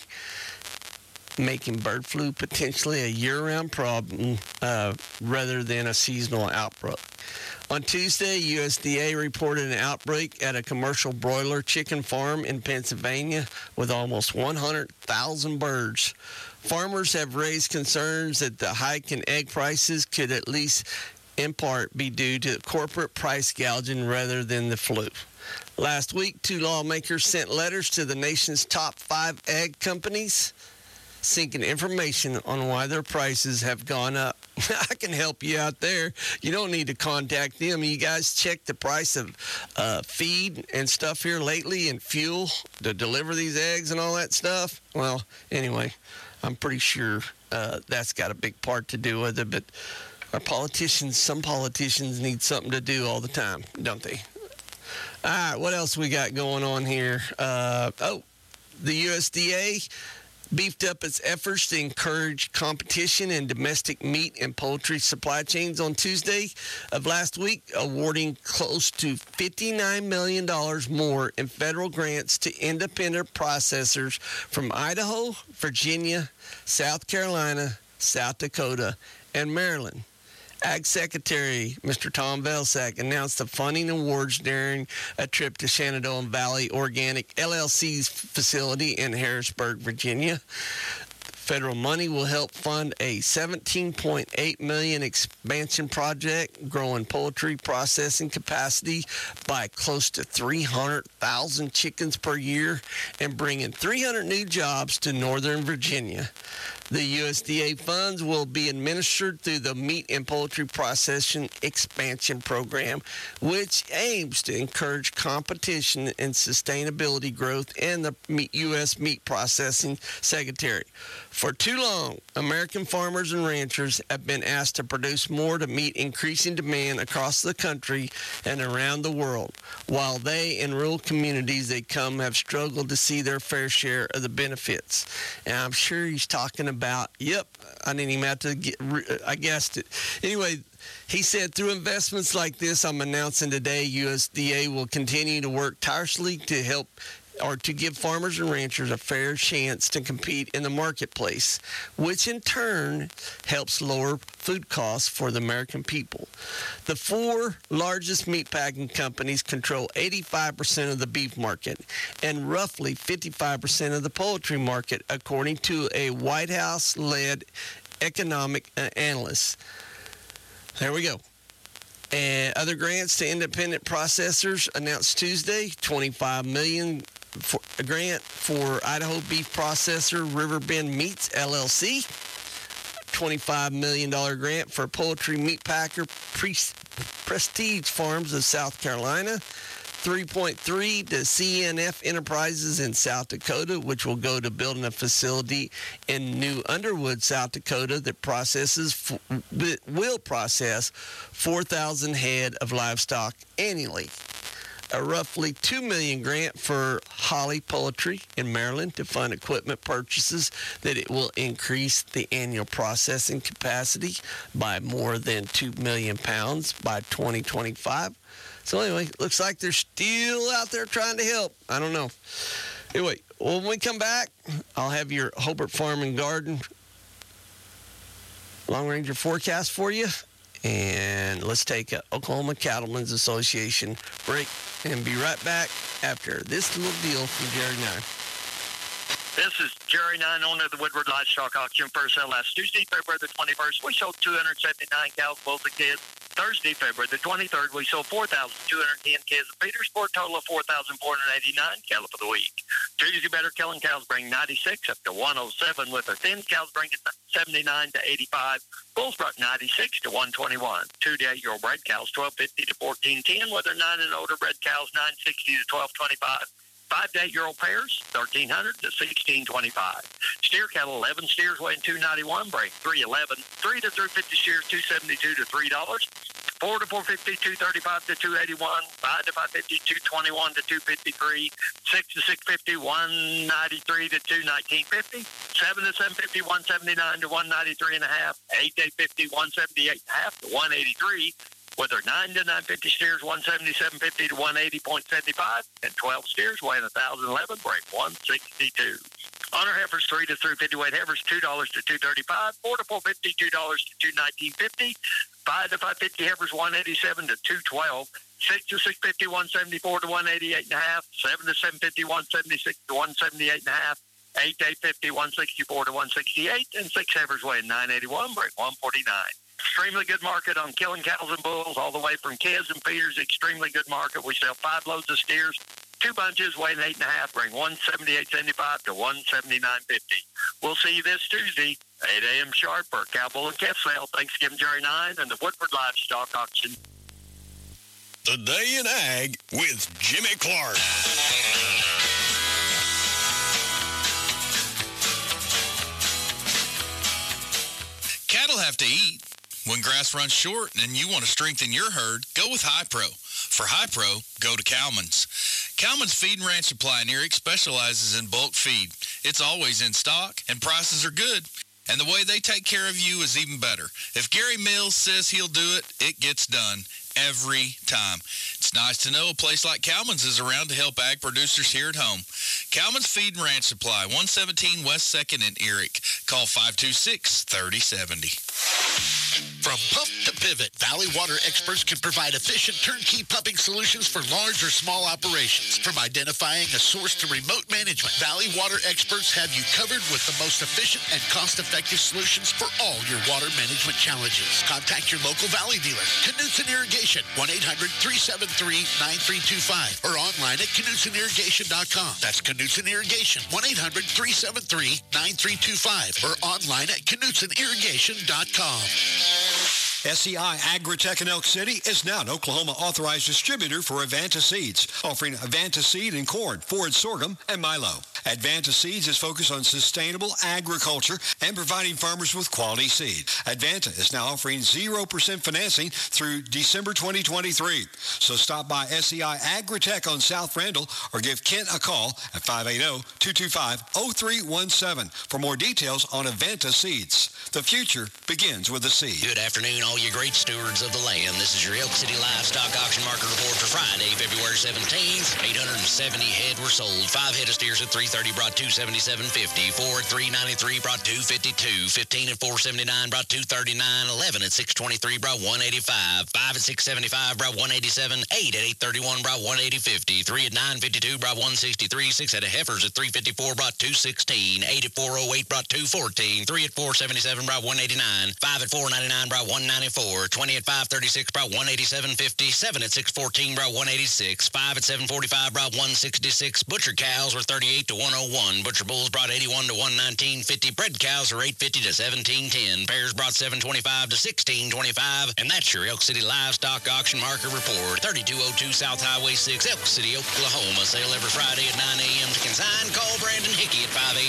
making bird flu potentially a year-round problem rather than a seasonal outbreak. On Tuesday, USDA reported an outbreak at a commercial broiler chicken farm in Pennsylvania with almost 100,000 birds. Farmers have raised concerns that the hike in egg prices could at least in part be due to corporate price gouging rather than the flu. Last week, 2 lawmakers sent letters to the nation's top 5 egg companies seeking information on why their prices have gone up. I can help you out there. You don't need to contact them. You guys check the price of feed and stuff here lately and fuel to deliver these eggs and all that stuff. Well, anyway, I'm pretty sure that's got a big part to do with it, but some politicians need something to do all the time, don't they? All right, what else we got going on here? The USDA beefed up its efforts to encourage competition in domestic meat and poultry supply chains on Tuesday of last week, awarding close to $59 million more in federal grants to independent processors from Idaho, Virginia, South Carolina, South Dakota, and Maryland. Ag Secretary Mr. Tom Vilsack announced the funding awards during a trip to Shenandoah Valley Organic LLC's facility in Harrisburg, Virginia. Federal money will help fund a $17.8 million expansion project, growing poultry processing capacity by close to 300,000 chickens per year and bringing 300 new jobs to Northern Virginia. The USDA funds will be administered through the Meat and Poultry Processing Expansion Program, which aims to encourage competition and sustainability growth in the U.S. meat processing sector. For too long, American farmers and ranchers have been asked to produce more to meet increasing demand across the country and around the world, while they in rural communities they come have struggled to see their fair share of the benefits. And I'm sure he's talking about, I didn't even have to I guessed it. Anyway, he said, through investments like this I'm announcing today, USDA will continue to work tirelessly to help or to give farmers and ranchers a fair chance to compete in the marketplace, which in turn helps lower food costs for the American people. The 4 largest meatpacking companies control 85% of the beef market and roughly 55% of the poultry market, according to a White House-led economic analyst. There we go. And other grants to independent processors announced Tuesday, $25 million a grant for Idaho beef processor Riverbend Meats LLC, $25 million grant for poultry meat packer Prestige Farms of South Carolina, $3.3 to CNF Enterprises in South Dakota, which will go to building a facility in New Underwood, South Dakota that will process 4,000 head of livestock annually. A roughly $2 million grant for Holly Poultry in Maryland to fund equipment purchases that it will increase the annual processing capacity by more than 2 million pounds by 2025. So anyway, looks like they're still out there trying to help. I don't know. Anyway, when we come back, I'll have your Hobart Farm and Garden Long Ranger forecast for you. And let's take a Oklahoma Cattlemen's Association break and be right back after this little deal from Jerry Nye. This is Jerry Nine, owner of the Woodward Livestock Auction. First sale last Tuesday, February the 21st. We sold 279 cows, bulls, and kids. Thursday, February the 23rd, we sold 4,210 kids of feeders for a total of 4,489 cattle for the week. Tuesday, better killing cows bring 96 up to 107, with our thin cows bringing 79 to 85. Bulls brought 96 to 121. 2 to 8-year-old bred cows 1250 to 1410, with our 9 and older bred cows 960 to 1225. 5 to 8-year-old pairs, 1,300 to 1,625. Steer cattle, 11 steers weighing 291, break 311. 3 to 350 steers, 272 to $3. 4 to 450, 235 to 281. 5 to 550, 221 to 253. 6 to 650, 193 to 219.50. 7 to 750, 179 to 193 and a half. 8 to 850, 178 and a half to 183. With our 9 to 950 steers, 177.50 to 180.75, and 12 steers weighing 1,011, break 162. On our heifers, 3 to 350 weight heifers, $2 to $235, 4 to 450, $2 to $219.50, 5 to 550 heifers, 187 to $212, 6 to 650, 174 to 188 and a half, 7 to 750, 176 to 178 and a half, 8 to 850, 164 to 168, and 6 heifers weighing 981, break 149. extremely good market on killing cows and bulls, all the way from calves and feeders, extremely good market. We sell 5 loads of steers, 2 bunches weighing 8.5, bring 178.75 to 179.50. We'll see you this Tuesday, 8 a.m. sharp for Cow, Bull, and Calf Sale, Thanksgiving Jury 9, and the Woodward Livestock Auction. Today in Ag with Jimmy Clark. Cattle have to eat. When grass runs short and you want to strengthen your herd, go with Hi-Pro. For Hi-Pro, go to Cowman's. Cowman's Feed and Ranch Supply in Erie specializes in bulk feed. It's always in stock, and prices are good. And the way they take care of you is even better. If Gary Mills says he'll do it, it gets done. Every time. It's nice to know a place like Cowman's is around to help ag producers here at home. Cowman's Feed and Ranch Supply, 117 West 2nd in Erie. Call 526-3070. From pump to pivot, Valley Water experts can provide efficient turnkey pumping solutions for large or small operations. From identifying a source to remote management, Valley Water experts have you covered with the most efficient and cost-effective solutions for all your water management challenges. Contact your local Valley dealer, Knutson Irrigation, 1-800-373-9325, or online at KnutSonIrrigation.com. That's Knutson Irrigation, 1-800-373-9325, or online at KnutSonIrrigation.com. SCI Agritech in Elk City is now an Oklahoma authorized distributor for Advanta Seeds, offering Advanta Seed in corn, forage sorghum, and milo. Advanta Seeds is focused on sustainable agriculture and providing farmers with quality seed. Advanta is now offering 0% financing through December 2023. So stop by SCI Agritech on South Randall or give Kent a call at 580-225-0317 for more details on Advanta Seeds. The future begins with a seed. Good afternoon, all you great stewards of the land. This is your Elk City Livestock Auction Market Report for Friday, February 17th. 870 head were sold. 5 head of steers at $330 brought $277.50. 4 at $393 brought $252. 15 at $479 brought $239. 11 at $623 brought $185. 5 at $675 brought $187. 8 at $831 brought $180.50. 3 at $952 brought $163. 6 at heifers at $354 brought $216. 8 at $408 brought $214. 3 at $477 brought $189. 5 at $499 brought $194. 20 at $536 brought $187.50. 7 at $614 brought $186. 5 at $745 brought $166. Butcher cows were $38 to $101. Butcher bulls brought $81 to $119.50. Bred cows are $850 to $17.10. Pairs brought $725 to $16.25. And that's your Elk City Livestock Auction Market Report. 3202 South Highway 6, Elk City, Oklahoma. Sale every Friday at 9 a.m. To consign, call Brandon Hickey at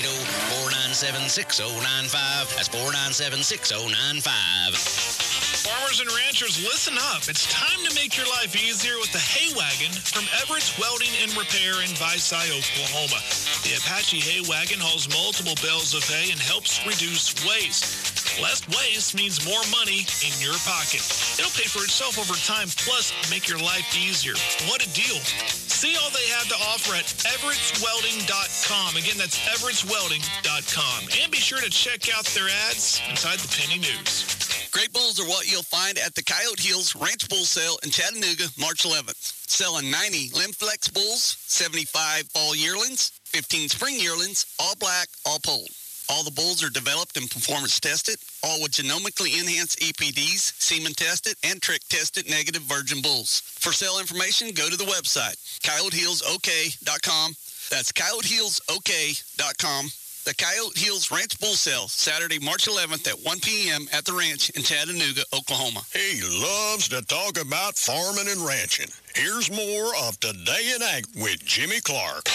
580-497-6095. That's 497-6095. Farmers and ranchers, listen up. It's time to make your life easier with the Hay Wagon from Everett's Welding and Repair in Visay, Oklahoma. The Apache Hay Wagon hauls multiple bales of hay and helps reduce waste. Less waste means more money in your pocket. It'll pay for itself over time, plus make your life easier. What a deal. See all they have to offer at EverettsWelding.com. Again, that's EverettsWelding.com. And be sure to check out their ads inside the Penny News. Great bulls are what you'll find at the Coyote Hills Ranch Bull Sale in Chattanooga, March 11th. Selling 90 Limflex bulls, 75 fall yearlings, 15 spring yearlings, all black, all polled. All the bulls are developed and performance tested, all with genomically enhanced EPDs, semen tested, and trick tested negative virgin bulls. For sale information, go to the website, CoyoteHillsOK.com. That's CoyoteHillsOK.com. The Coyote Hills Ranch Bull Sale, Saturday, March 11th at 1 p.m. at the ranch in Chattanooga, Oklahoma. He loves to talk about farming and ranching. Here's more of Today in Ag with Jimmy Clark.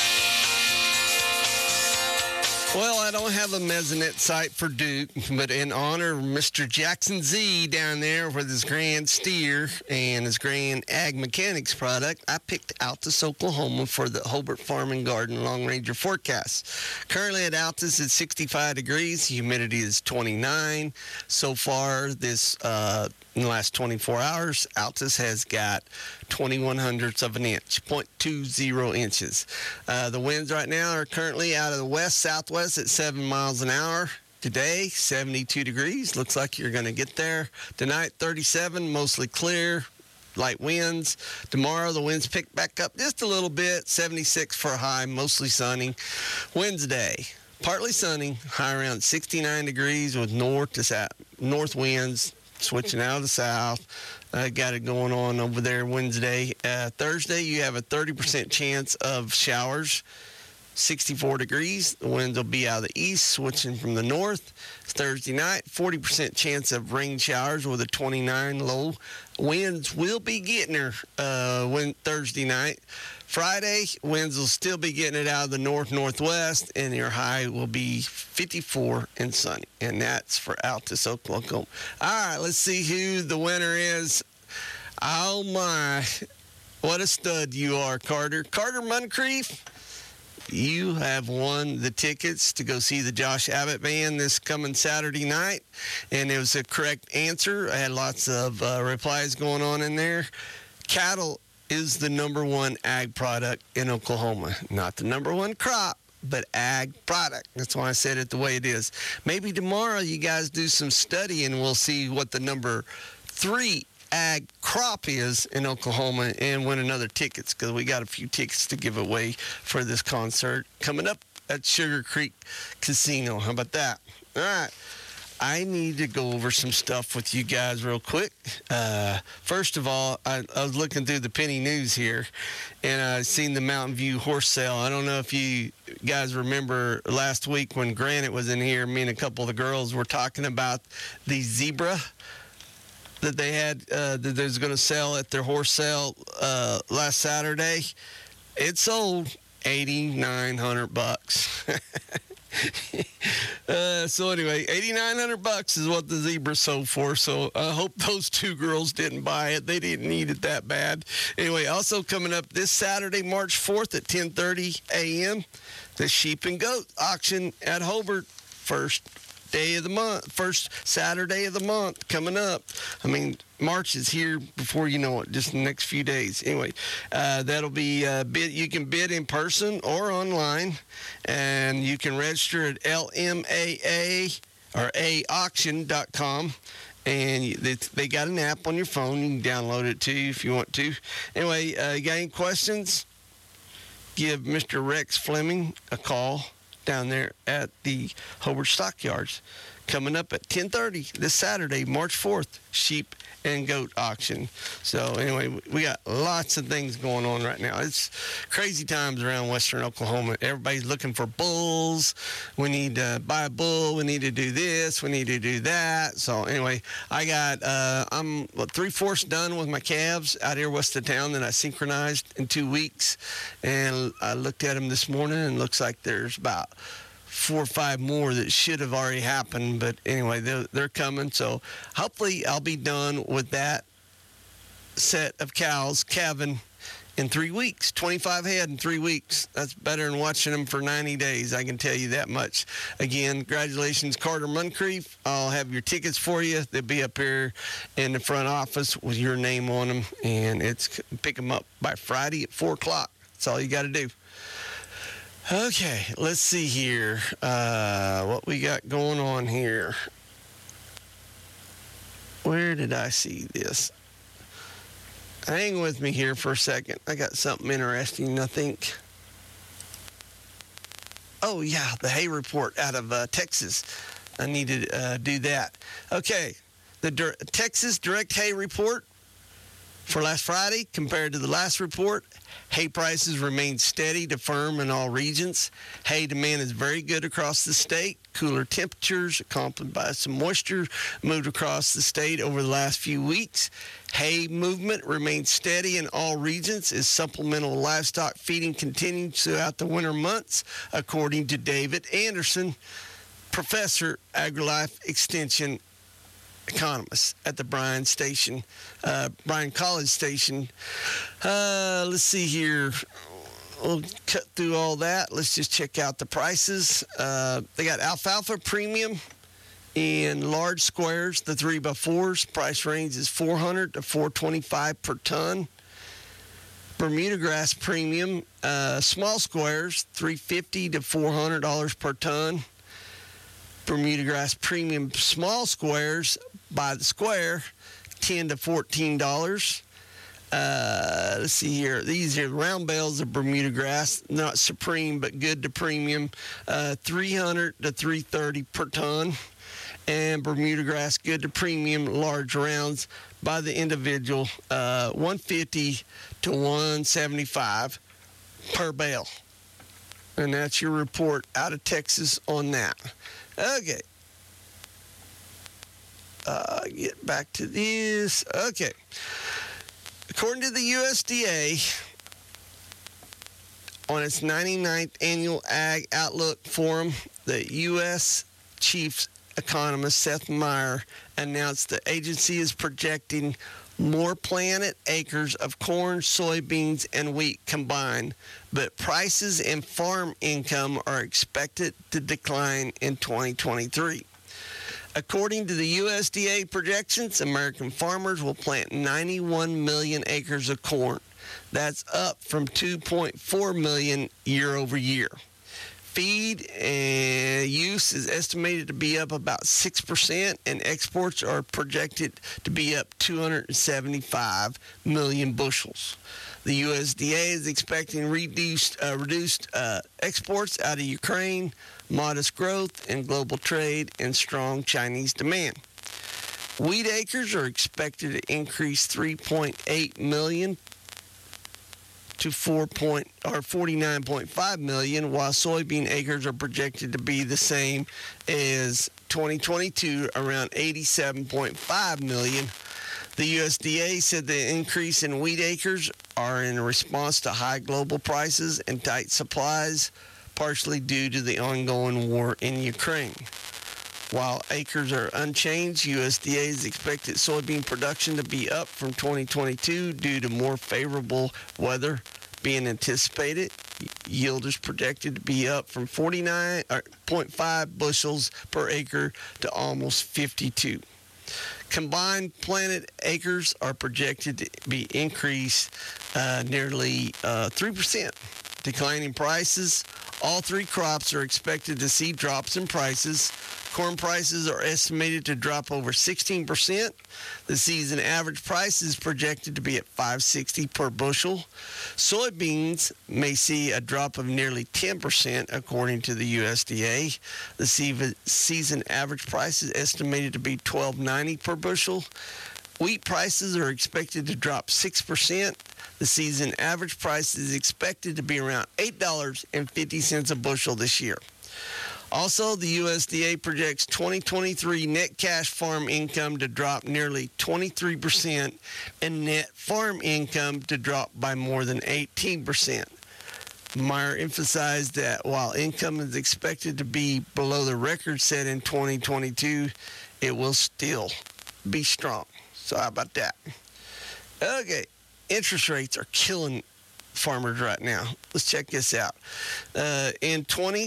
Well, I don't have a mesonet site for Duke, but in honor of Mr. Jackson Z down there with his grand steer and his grand ag mechanics product, I picked Altus, Oklahoma for the Hobart Farm and Garden Long Ranger forecast. Currently at Altus, it's 65 degrees. Humidity is 29. So far, in the last 24 hours, Altus has got 0.21 of an inch, 0.20 inches. The winds right now are currently out of the west-southwest at 7 miles an hour. Today, 72 degrees. Looks like you're going to get there. Tonight, 37, mostly clear, light winds. Tomorrow, the winds pick back up just a little bit, 76 for a high, mostly sunny. Wednesday, partly sunny, high around 69 degrees with north winds. switching out of the south. Got it going on over there Wednesday. Thursday, you have a 30% chance of showers. 64 degrees. The winds will be out of the east, switching from the north. Thursday night, 40% chance of rain showers with a 29 low. Winds will be getting her Thursday night. Friday, winds will still be getting it out of the northwest, and your high will be 54 and sunny. And that's for Altus, Oklahoma. All right, let's see who the winner is. Oh, my. What a stud you are, Carter. Carter Moncrief. You have won the tickets to go see the Josh Abbott Band this coming Saturday night, and it was a correct answer. I had lots of replies going on in there. Cattle is the number one ag product in Oklahoma. Not the number one crop, but ag product. That's why I said it the way it is. Maybe tomorrow you guys do some study, and we'll see what the number 3 ag crop is in Oklahoma and win another tickets, because we got a few tickets to give away for this concert coming up at Sugar Creek Casino. How about that? All right. I need to go over some stuff with you guys real quick. First of all, I was looking through the Penny News here, and I seen the Mountain View horse sale. I don't know if you guys remember last week when Granite was in here, me and a couple of the girls were talking about the zebra that they had that they was going to sell at their horse sale last Saturday. It sold $8,900. So anyway, $8,900 is what the zebra sold for. So I hope those two girls didn't buy it. They didn't need it that bad. Anyway, also coming up this Saturday, March 4th at 10:30 a.m., the sheep and goat auction at Hobart. First Saturday of the month coming up. I mean, March is here before you know it, just the next few days. Anyway, that'll be bid. You can bid in person or online, and you can register at LMAA or auction.com. And they got an app on your phone. You can download it too if you want to. Anyway, you got any questions? Give Mr. Rex Fleming a call down there at the Hobart Stockyards. Coming up at 10:30 this Saturday, March 4th, sheep and goat auction. So anyway, we got lots of things going on right now. It's crazy times around western Oklahoma. Everybody's looking for bulls. We need to buy a bull. We need to do this. We need to do that. So anyway, I got, I'm 3/4 done with my calves out here west of town that I synchronized in 2 weeks. And I looked at them this morning, and it looks like there's about 4 or 5 more that should have already happened. But anyway, they're coming. So hopefully I'll be done with that set of cows calving in 3 weeks. 25 head in 3 weeks. That's better than watching them for 90 days. I can tell you that much. Again, congratulations, Carter Moncrief. I'll have your tickets for you. They'll be up here in the front office with your name on them. And pick them up by Friday at 4 o'clock. That's all you got to do. Okay, let's see here what we got going on here. Where did I see this? Hang with me here for a second. I got something interesting, I think. Oh, yeah, the hay report out of Texas. I need to do that. Okay, the Texas direct hay report for last Friday compared to the last report. Hay prices remain steady to firm in all regions. Hay demand is very good across the state. Cooler temperatures, accompanied by some moisture, moved across the state over the last few weeks. Hay movement remains steady in all regions as supplemental livestock feeding continues throughout the winter months, according to David Anderson, professor, AgriLife Extension economist at the Bryan College Station. Let's see here. We'll cut through all that. Let's just check out the prices. They got alfalfa premium in large squares, the 3x4s. Price range is $400 to $425 per ton. Bermuda grass premium, small squares, $350 to $400 per ton. Bermuda grass premium small squares by the square, $10 to $14. Let's see here. These are round bales of Bermuda grass, not supreme but good to premium, $300 to $330 per ton. and Bermuda grass good to premium large rounds by the individual, 150 to 175 per bale. And that's your report out of Texas on that. Okay. Get back to this. Okay. According to the USDA, on its 99th annual Ag Outlook Forum, the U.S. Chief Economist Seth Meyer announced the agency is projecting more planted acres of corn, soybeans, and wheat combined, but prices and farm income are expected to decline in 2023. According to the USDA projections, American farmers will plant 91 million acres of corn. That's up from 2.4 million year over year. Feed use is estimated to be up about 6%, and exports are projected to be up 275 million bushels. The USDA is expecting reduced exports out of Ukraine, modest growth in global trade, and strong Chinese demand. Wheat acres are expected to increase 3.8 million to 49.5 million, while soybean acres are projected to be the same as 2022, around 87.5 million. The USDA said the increase in wheat acres are in response to high global prices and tight supplies, partially due to the ongoing war in Ukraine. While acres are unchanged, USDA's expected soybean production to be up from 2022 due to more favorable weather being anticipated. Yield is projected to be up from 49.5 bushels per acre to almost 52. Combined planted acres are projected to be increased nearly 3%. Declining prices. All three crops are expected to see drops in prices. Corn prices are estimated to drop over 16%. The season average price is projected to be at $5.60 per bushel. Soybeans may see a drop of nearly 10%, according to the USDA. The season average price is estimated to be $12.90 per bushel. Wheat prices are expected to drop 6%. The season average price is expected to be around $8.50 a bushel this year. Also, the USDA projects 2023 net cash farm income to drop nearly 23% and net farm income to drop by more than 18%. Meyer emphasized that while income is expected to be below the record set in 2022, it will still be strong. So how about that? Okay, interest rates are killing farmers right now. Let's check this out. In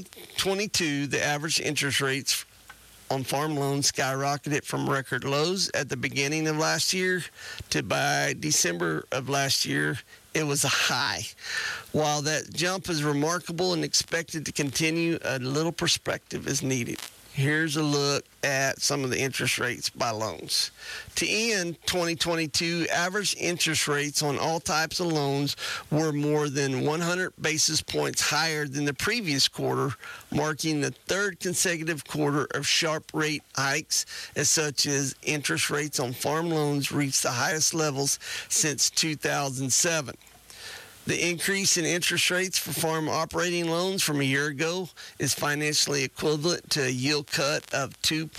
2022, the average interest rates on farm loans skyrocketed from record lows at the beginning of last year to by December of last year, it was a high. While that jump is remarkable and expected to continue, a little perspective is needed. Here's a look at some of the interest rates by loans. To end 2022, average interest rates on all types of loans were more than 100 basis points higher than the previous quarter, marking the third consecutive quarter of sharp rate hikes, as such as interest rates on farm loans reached the highest levels since 2007. The increase in interest rates for farm operating loans from a year ago is financially equivalent to a yield cut of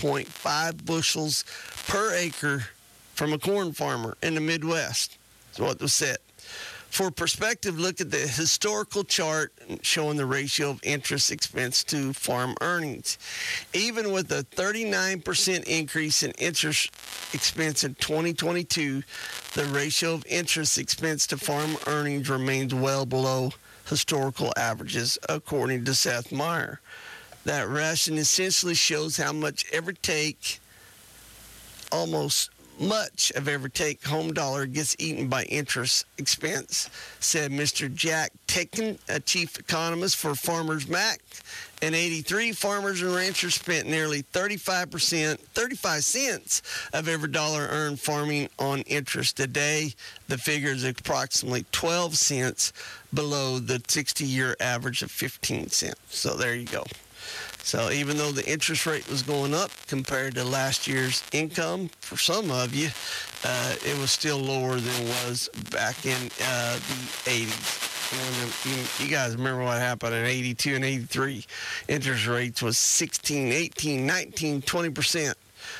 2.5 bushels per acre from a corn farmer in the Midwest. That's what was said. For perspective, look at the historical chart showing the ratio of interest expense to farm earnings. Even with a 39% increase in interest expense in 2022, the ratio of interest expense to farm earnings remains well below historical averages, according to Seth Meyer. That ration essentially shows how much every home dollar gets eaten by interest expense, said Mr. Jack Titkin, a chief economist for Farmers Mac. In 83, farmers and ranchers spent nearly 35 cents of every dollar earned farming on interest. Today, the figure is approximately 12 cents below the 60-year average of 15 cents. So there you go. So even though the interest rate was going up compared to last year's income, for some of you, it was still lower than it was back in the 80s. You guys remember what happened in 82 and 83. Interest rates was 16, 18, 19, 20%.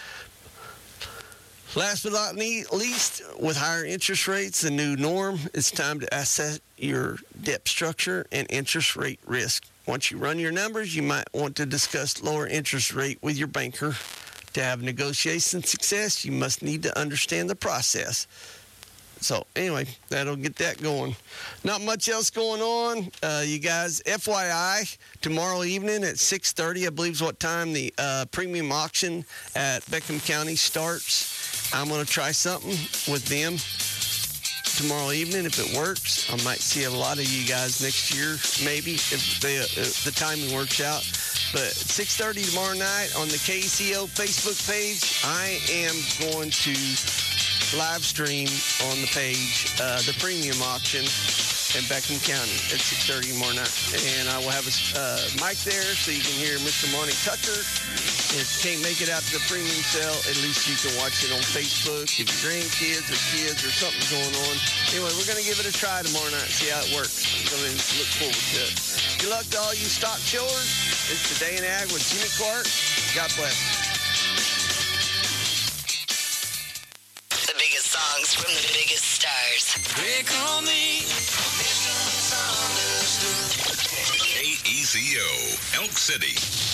Last but not least, with higher interest rates, the new norm, it's time to assess your debt structure and interest rate risk. Once you run your numbers, you might want to discuss lower interest rate with your banker. To have negotiation success, you must need to understand the process. So anyway, that'll get that going. Not much else going on. You guys, FYI, tomorrow evening at 6:30, I believe is what time the premium auction at Beckham County starts. I'm going to try something with them tomorrow evening. If it works, I might see a lot of you guys next year, maybe, if the timing works out. But 6:30 tomorrow night on the KCO Facebook page, I am going to live stream on the page the premium auction in Beckham County at 6:30 tomorrow night. And I will have a mic there so you can hear Mr. Monty Tucker. If you can't make it out to the premium sale, at least you can watch it on Facebook if your grandkids or kids or something's going on. Anyway, we're going to give it a try tomorrow night, see how it works. I'm going to look forward to it. Good luck to all you stock showers. It's the Day in Ag with Jimmy Clark. God bless. The biggest songs from the biggest stars. They call me KECO, Elk City.